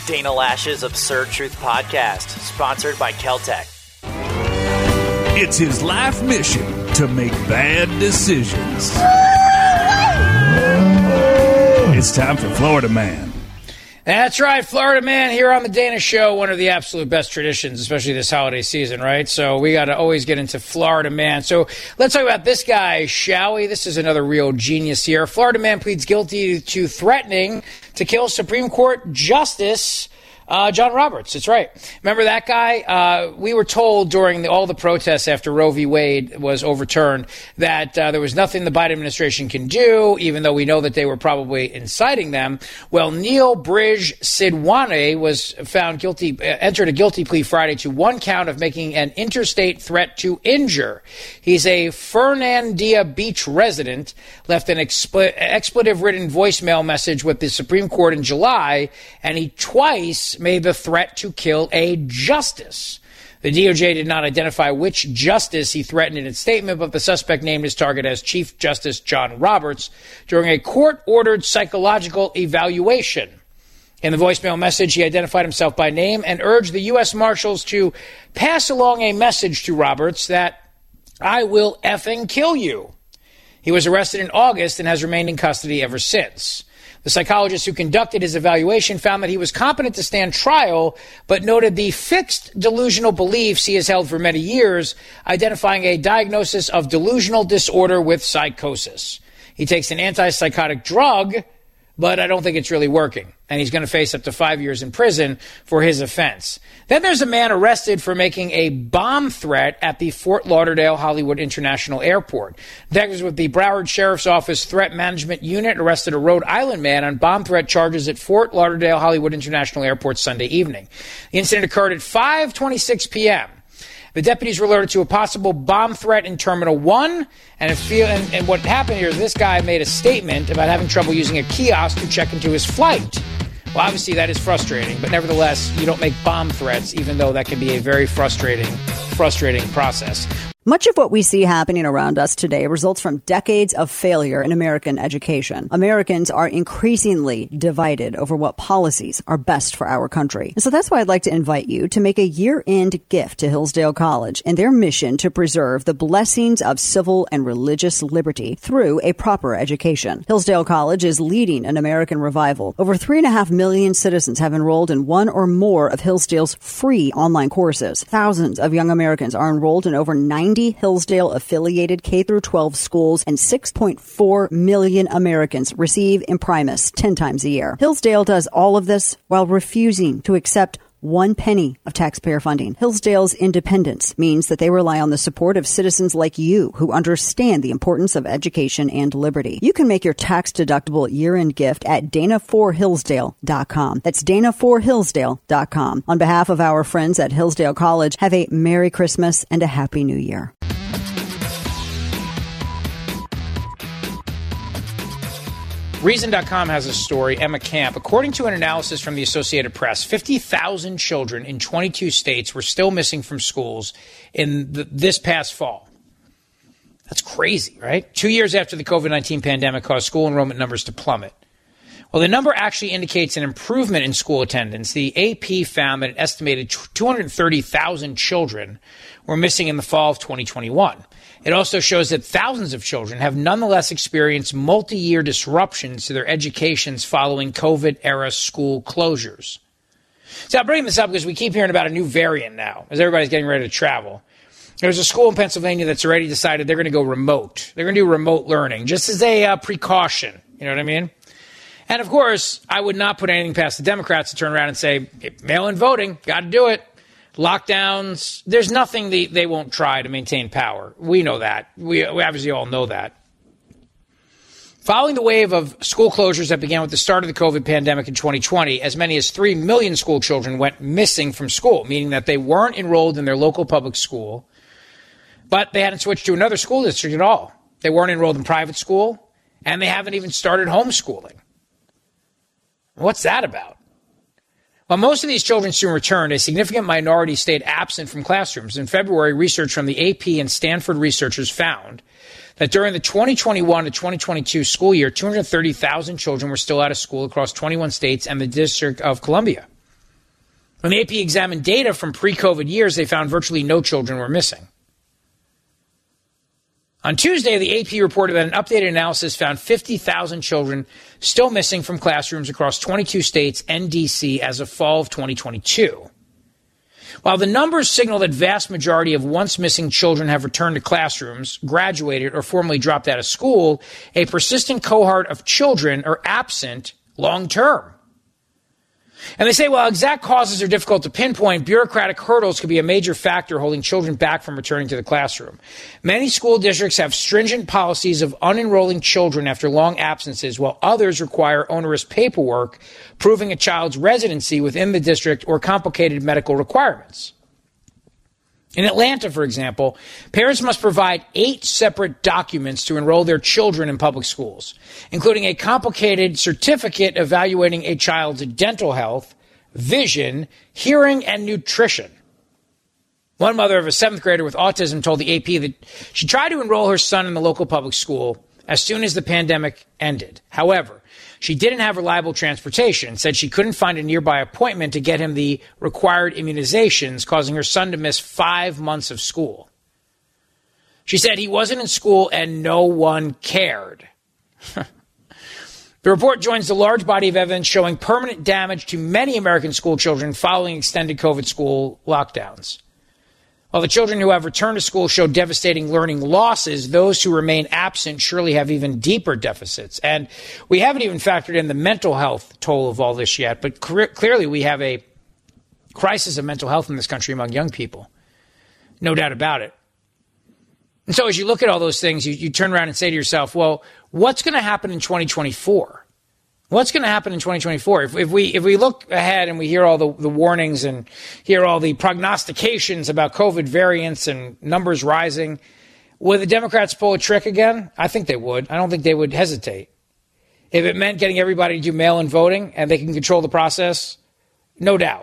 Dana Lash's Absurd Truth Podcast, sponsored by Keltec. It's his life mission to make bad decisions. It's time for Florida Man. That's right, Florida Man here on the Dana Show, one of the absolute best traditions, especially this holiday season, right? So we got to always get into Florida Man. So let's talk about this guy, shall we? This is another real genius here. Florida Man pleads guilty to threatening to kill Supreme Court Justice John Roberts. That's right. Remember that guy? We were told during all the protests after Roe v. Wade was overturned that there was nothing the Biden administration can do, even though we know that they were probably inciting them. Well, Neil Bridge Sidwane was found guilty, entered a guilty plea Friday to one count of making an interstate threat to injure. He's a Fernandina Beach resident, left an expletive-ridden voicemail message with the Supreme Court in July, and he twice made the threat to kill a justice. The DOJ did not identify which justice he threatened in its statement, but the suspect named his target as Chief Justice John Roberts during a court-ordered psychological evaluation. In the voicemail message, he identified himself by name and urged the U.S. Marshals to pass along a message to Roberts that, "I will effing kill you." He was arrested in August and has remained in custody ever since. The psychologist who conducted his evaluation found that he was competent to stand trial, but noted the fixed delusional beliefs he has held for many years, identifying a diagnosis of delusional disorder with psychosis. He takes an antipsychotic drug, but I don't think it's really working, and he's going to face up to 5 years in prison for his offense. Then there's a man arrested for making a bomb threat at the Fort Lauderdale Hollywood International Airport. Detectives with the Broward Sheriff's Office Threat Management Unit arrested a Rhode Island man on bomb threat charges at Fort Lauderdale Hollywood International Airport Sunday evening. The incident occurred at 5:26 p.m. The deputies were alerted to a possible bomb threat in Terminal 1, and what happened here is this guy made a statement about having trouble using a kiosk to check into his flight. Well, obviously that is frustrating, but nevertheless, you don't make bomb threats, even though that can be a very frustrating process. Much of what we see happening around us today results from decades of failure in American education. Americans are increasingly divided over what policies are best for our country. And so that's why I'd like to invite you to make a year-end gift to Hillsdale College and their mission to preserve the blessings of civil and religious liberty through a proper education. Hillsdale College is leading an American revival. Over 3.5 million citizens have enrolled in one or more of Hillsdale's free online courses. Thousands of young Americans are enrolled in over 90 Hillsdale-affiliated K-12 schools, and 6.4 million Americans receive Imprimis 10 times a year. Hillsdale does all of this while refusing to accept 1 penny of taxpayer funding. Hillsdale's independence means that they rely on the support of citizens like you who understand the importance of education and liberty. You can make your tax-deductible year-end gift at danaforhillsdale.com. That's danaforhillsdale.com. On behalf of our friends at Hillsdale College, have a Merry Christmas and a Happy New Year. Reason.com has a story, Emma Camp. According to an analysis from the Associated Press, 50,000 children in 22 states were still missing from schools in this past fall. That's crazy, right? 2 years after the COVID-19 pandemic caused school enrollment numbers to plummet. Well, the number actually indicates an improvement in school attendance. The AP found that an estimated 230,000 children were missing in the fall of 2021. It also shows that thousands of children have nonetheless experienced multi-year disruptions to their educations following COVID-era school closures. So I'm bringing this up because we keep hearing about a new variant now as everybody's getting ready to travel. There's a school in Pennsylvania that's already decided they're going to go remote. They're going to do remote learning just as a precaution. You know what I mean? And, of course, I would not put anything past the Democrats to turn around and say, mail-in voting, got to do it. Lockdowns, there's nothing they won't try to maintain power. We know that. We obviously all know that. Following the wave of school closures that began with the start of the COVID pandemic in 2020, as many as 3 million school children went missing from school, meaning that they weren't enrolled in their local public school, but they hadn't switched to another school district at all. They weren't enrolled in private school, and they haven't even started homeschooling. What's that about? While most of these children soon returned, a significant minority stayed absent from classrooms. In February, research from the AP and Stanford researchers found that during the 2021 to 2022 school year, 230,000 children were still out of school across 21 states and the District of Columbia. When the AP examined data from pre-COVID years, they found virtually no children were missing. On Tuesday, the AP reported that an updated analysis found 50,000 children still missing from classrooms across 22 states and D.C. as of fall of 2022. While the numbers signal that vast majority of once missing children have returned to classrooms, graduated, or formally dropped out of school, a persistent cohort of children are absent long term. And they say, while exact causes are difficult to pinpoint, bureaucratic hurdles could be a major factor holding children back from returning to the classroom. Many school districts have stringent policies of unenrolling children after long absences, while others require onerous paperwork proving a child's residency within the district or complicated medical requirements. In Atlanta, for example, parents must provide 8 separate documents to enroll their children in public schools, including a complicated certificate evaluating a child's dental health, vision, hearing, and nutrition. One mother of a 7th grader with autism told the AP that she tried to enroll her son in the local public school as soon as the pandemic ended. However, she didn't have reliable transportation and said she couldn't find a nearby appointment to get him the required immunizations, causing her son to miss 5 months of school. She said he wasn't in school and no one cared. The report joins the large body of evidence showing permanent damage to many American school children following extended COVID school lockdowns. While the children who have returned to school show devastating learning losses, those who remain absent surely have even deeper deficits. And we haven't even factored in the mental health toll of all this yet, but clearly we have a crisis of mental health in this country among young people. No doubt about it. And so as you look at all those things, you turn around and say to yourself, well, what's going to happen in 2024? What's going to happen in 2024? If we look ahead and we hear all the warnings and hear all the prognostications about COVID variants and numbers rising, would the Democrats pull a trick again? I think they would. I don't think they would hesitate. If it meant getting everybody to do mail-in voting and they can control the process, no doubt.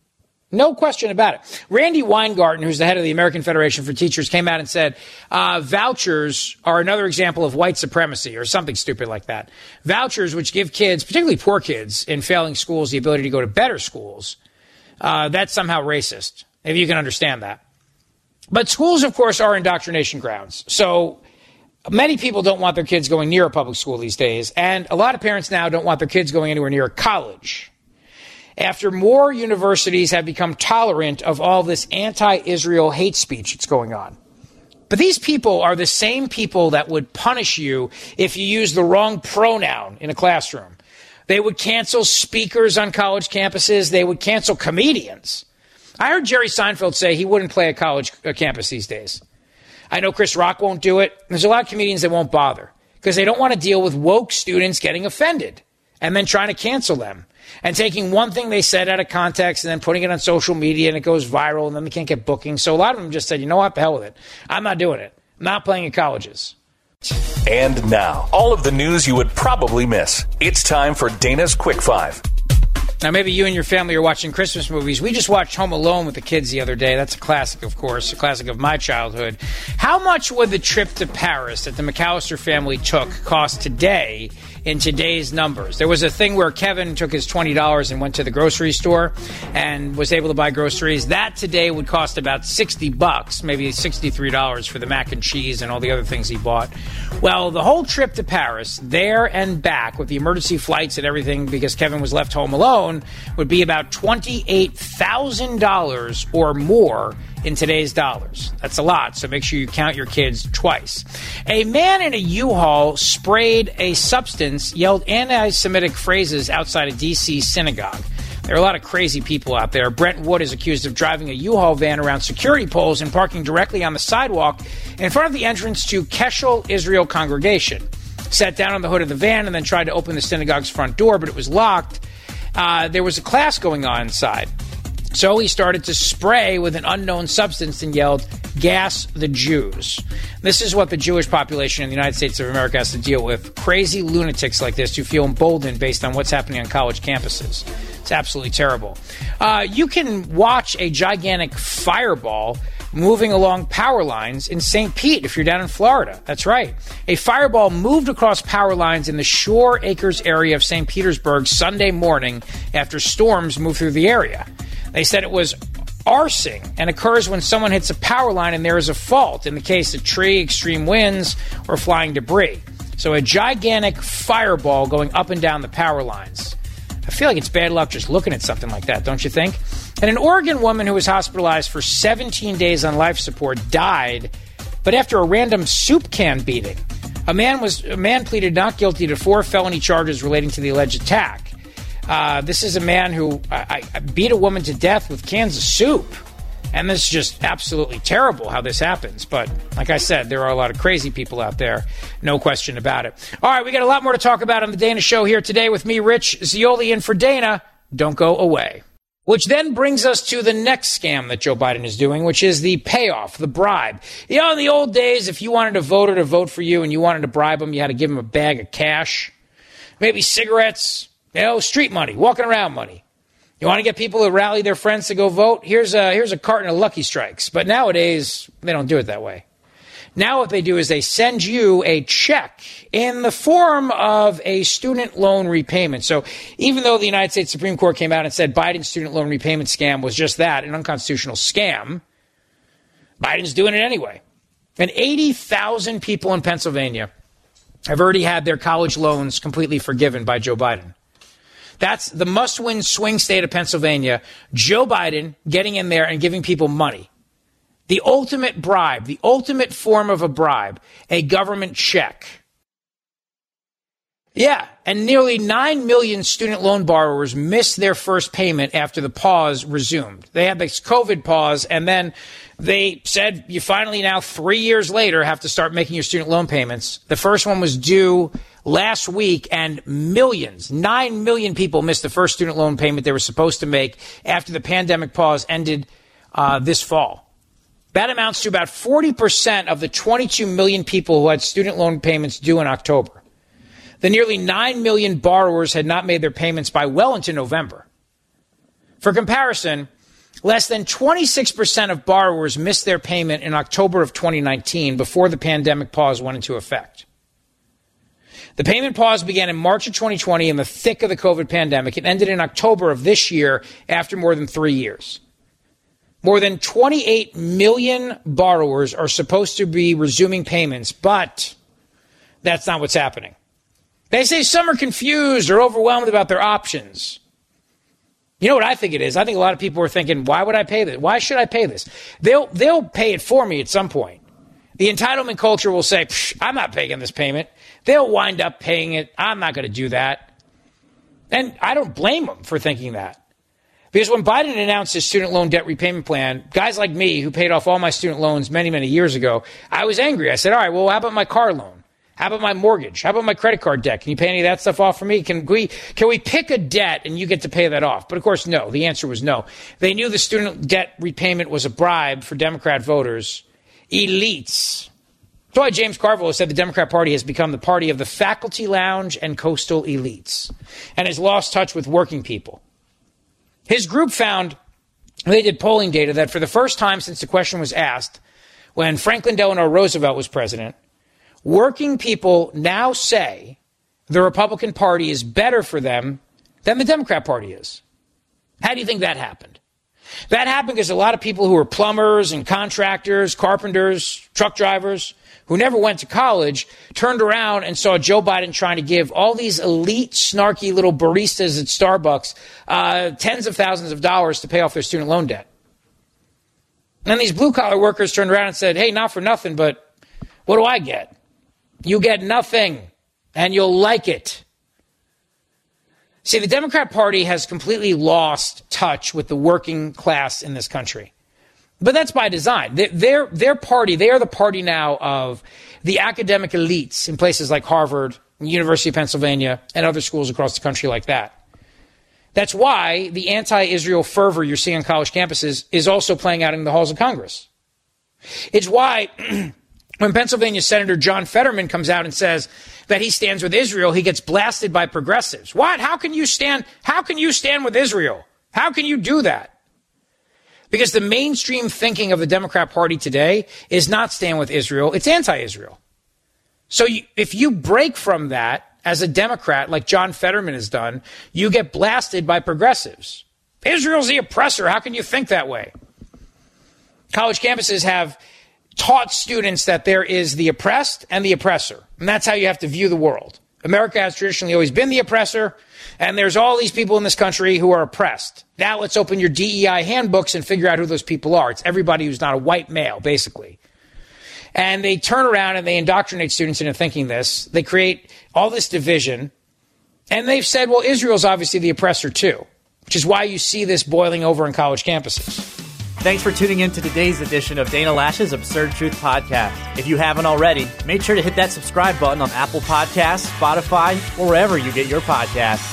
No question about it. Randy Weingarten, who's the head of the American Federation for Teachers, came out and said vouchers are another example of white supremacy or something stupid like that. Vouchers, which give kids, particularly poor kids in failing schools, the ability to go to better schools, that's somehow racist, if you can understand that. But schools, of course, are indoctrination grounds. So many people don't want their kids going near a public school these days, and a lot of parents now don't want their kids going anywhere near a college. After more universities have become tolerant of all this anti-Israel hate speech that's going on. But these people are the same people that would punish you if you use the wrong pronoun in a classroom. They would cancel speakers on college campuses. They would cancel comedians. I heard Jerry Seinfeld say he wouldn't play a college campus these days. I know Chris Rock won't do it. There's a lot of comedians that won't bother because they don't want to deal with woke students getting offended and then trying to cancel them. And taking one thing they said out of context and then putting it on social media and it goes viral and then they can't get bookings. So a lot of them just said, you know what, the hell with it. I'm not doing it. I'm not playing at colleges. And now, all of the news you would probably miss. It's time for Dana's Quick Five. Now, maybe you and your family are watching Christmas movies. We just watched Home Alone with the kids the other day. That's a classic, of course, a classic of my childhood. How much would the trip to Paris that the McAllister family took cost today in today's numbers? There was a thing where Kevin took his $20 and went to the grocery store and was able to buy groceries. That today would cost about $60, maybe $63 for the mac and cheese and all the other things he bought. Well, the whole trip to Paris, there and back, with the emergency flights and everything, because Kevin was left home alone, would be about $28,000 or more in today's dollars. That's a lot, so make sure you count your kids twice. A man in a U-Haul sprayed a substance, yelled anti-Semitic phrases outside a D.C. synagogue. There are a lot of crazy people out there. Brent Wood is accused of driving a U-Haul van around security poles and parking directly on the sidewalk in front of the entrance to Keschel Israel congregation. Sat down on the hood of the van and then tried to open the synagogue's front door, but it was locked. There was a class going on inside. So he started to spray with an unknown substance and yelled, "Gas the Jews." This is what the Jewish population in the United States of America has to deal with. Crazy lunatics like this who feel emboldened based on what's happening on college campuses. It's absolutely terrible. You can watch a gigantic fireball moving along power lines in St. Pete if you're down in Florida. That's right. A fireball moved across power lines in the Shore Acres area of St. Petersburg Sunday morning after storms moved through the area. They said it was arcing and occurs when someone hits a power line and there is a fault, in the case of tree, extreme winds, or flying debris. So a gigantic fireball going up and down the power lines. I feel like it's bad luck just looking at something like that, don't you think? And an Oregon woman who was hospitalized for 17 days on life support died, but after a random soup can beating. A man pleaded not guilty to 4 felony charges relating to the alleged attack. This is a man who beat a woman to death with cans of soup. And this is just absolutely terrible how this happens. But like I said, there are a lot of crazy people out there. No question about it. All right, we got a lot more to talk about on the Dana Show here today with me, Rich Zeoli, in for Dana. Don't go away. Which then brings us to the next scam that Joe Biden is doing, which is the payoff, the bribe. You know, in the old days, if you wanted a voter to vote for you and you wanted to bribe them, you had to give them a bag of cash, maybe cigarettes, street money, walking around money. You want to get people to rally their friends to go vote? Here's a carton of Lucky Strikes. But nowadays, they don't do it that way. Now what they do is they send you a check in the form of a student loan repayment. So even though the United States Supreme Court came out and said Biden's student loan repayment scam was just that, an unconstitutional scam, Biden's doing it anyway. And 80,000 people in Pennsylvania have already had their college loans completely forgiven by Joe Biden. That's the must-win swing state of Pennsylvania. Joe Biden getting in there and giving people money. The ultimate bribe, the ultimate form of a bribe, a government check. Yeah, and nearly 9 million student loan borrowers missed their first payment after the pause resumed. They had this COVID pause, and then they said you finally now, 3 years later, have to start making your student loan payments. The first one was due last week, and 9 million people missed the first student loan payment they were supposed to make after the pandemic pause ended this fall. That amounts to about 40% of the 22 million people who had student loan payments due in October. The nearly 9 million borrowers had not made their payments by well into November. For comparison, less than 26% of borrowers missed their payment in October of 2019 before the pandemic pause went into effect. The payment pause began in March of 2020 in the thick of the COVID pandemic. It ended in October of this year after more than 3 years. More than 28 million borrowers are supposed to be resuming payments, but that's not what's happening. They say some are confused or overwhelmed about their options. You know what I think it is? I think a lot of people are thinking, why would I pay this? Why should I pay this? They'll pay it for me at some point. The entitlement culture will say, I'm not paying this payment. They'll wind up paying it. I'm not going to do that. And I don't blame them for thinking that. Because when Biden announced his student loan debt repayment plan, guys like me who paid off all my student loans many, many years ago, I was angry. I said, all right, well, how about my car loan? How about my mortgage? How about my credit card debt? Can you pay any of that stuff off for me? Can we pick a debt and you get to pay that off? But of course, no. The answer was no. They knew the student debt repayment was a bribe for Democrat voters, elites. That's why James Carville said the Democrat Party has become the party of the faculty lounge and coastal elites and has lost touch with working people. His group found, they did polling data, that for the first time since the question was asked, when Franklin Delano Roosevelt was president, working people now say the Republican Party is better for them than the Democrat Party is. How do you think that happened? That happened because a lot of people who were plumbers and contractors, carpenters, truck drivers, who never went to college, turned around and saw Joe Biden trying to give all these elite, snarky little baristas at Starbucks tens of thousands of dollars to pay off their student loan debt. And these blue-collar workers turned around and said, hey, not for nothing, but what do I get? You get nothing, and you'll like it. See, the Democrat Party has completely lost touch with the working class in this country. But that's by design. Their party, they are the party now of the academic elites in places like Harvard, University of Pennsylvania, and other schools across the country like that. That's why the anti-Israel fervor you're seeing on college campuses is also playing out in the halls of Congress. It's why when Pennsylvania Senator John Fetterman comes out and says that he stands with Israel, he gets blasted by progressives. What? How can you stand with Israel? How can you do that? Because the mainstream thinking of the Democrat Party today is not stand with Israel, it's anti-Israel. So if you break from that as a Democrat, like John Fetterman has done, you get blasted by progressives. Israel's the oppressor. How can you think that way? College campuses have taught students that there is the oppressed and the oppressor. And that's how you have to view the world. America has traditionally always been the oppressor, and there's all these people in this country who are oppressed. Now let's open your DEI handbooks and figure out who those people are. It's everybody who's not a white male, basically. And they turn around and they indoctrinate students into thinking this. They create all this division. And they've said, well, Israel's obviously the oppressor too, which is why you see this boiling over in college campuses. Thanks for tuning in to today's edition of Dana Lash's Absurd Truth Podcast. If you haven't already, make sure to hit that subscribe button on Apple Podcasts, Spotify, or wherever you get your podcasts.